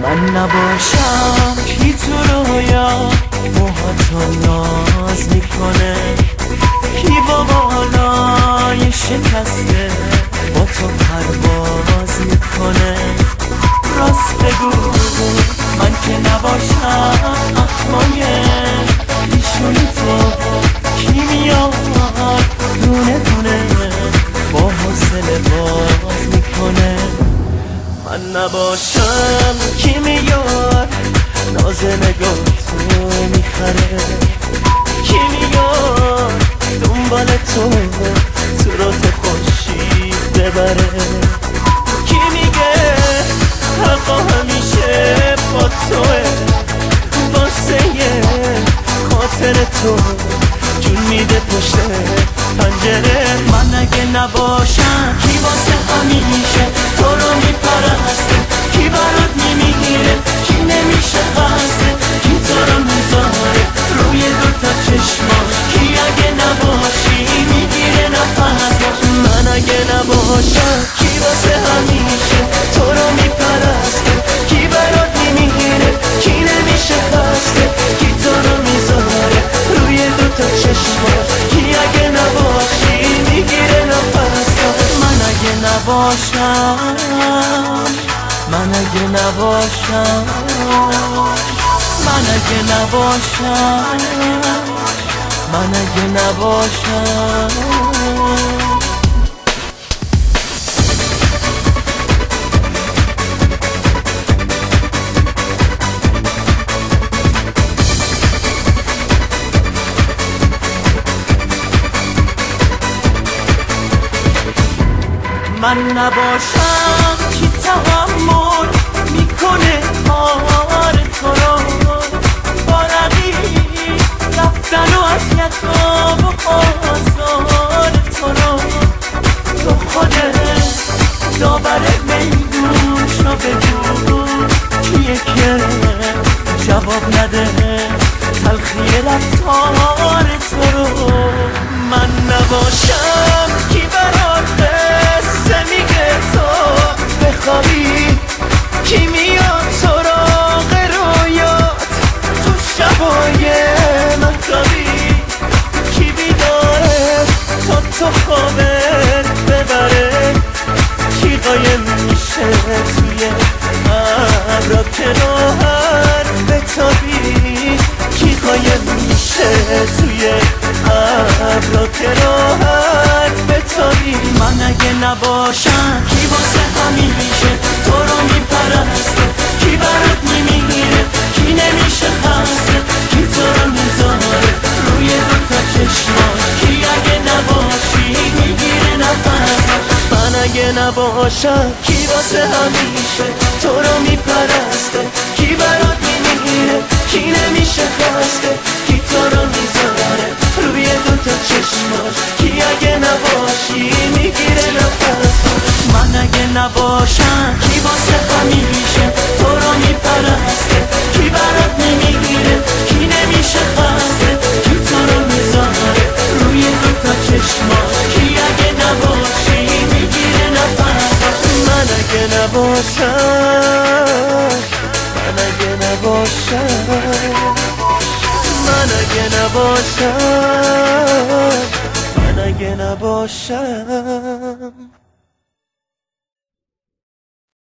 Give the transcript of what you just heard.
من نباشم کی تو رویا موهاتو ناز میکنه، کی با بالای شکسته با تو پرواز میکنه. راست بگو من که نباشم اخمای ایشونی تو کی میاد دونه دونه با حوصله باز میکنه. من نباشم کی میاد ناز نگاه تو میخره، کی میاد دنبال تو رو تو خوشی ببره، کی میگه حقا همیشه با توه واسه خاطر تو جون میده پشت پنجره. من اگه نباشم کی واسه همیشه تو رو میپرسته، کی برات میمیره، کی نمیشه خسته، کی تو رو میذاره روی دوتا چشماش، کی اگه نباشی میگیره نفس. من اگه نباشم کی واسه همیشه تو رو میپرسته، کی برات میمیره، کی نمیشه خسته، کی تو رو میذاره روی دوتا چشماش، کی اگه نباشی میگیره نفس. من اگه نباشم، من اگه نباشم، من اگه نباشم، من اگه نباشم. من نباشم کی تحمل میکنه کار تو رو، با رقیب رفتن و اذیت و آزار تو رو. تو خودت داور میدون شو بگو کیه که جواب نده تلخی رفتار تو رو. من نباشم کی برات قصه میگه تو بخوابی، کی میاد سراغ رویات تو شبای مهتابی، کی بیداره تا تو خوابت ببره، کی قایم میشه توی ابرا که راحت بتابی، کی قایم میشه توی ابرا که راحت بتابی. من اگه نباشم کی واسه همیشه تو رو میپرسته، کی برات میمیره، کی نمیشه خسته، کی تو رو میذاره روی دوتا چشماش، کی اگه نباشی میگیره نفس. من اگه نباشم کی واسه همیشه تو رو میپرسته، کی برات میمیره، کی نمیشه خسته، کی تو رو میذاره روی دوتا چشماش، کی اگه نباشی میگیره نفس. من اگه نباشم کی واسه همیشه تو رو میپرسته، کی برات میمیره، کی نمیشه خسته، کی تو رو میذاره روی دوتا چشماش، کی اگه نباشی میگیره نفس. من اگه نباشم، من اگه نباشم، من اگه نباشم، من اگه نباشم.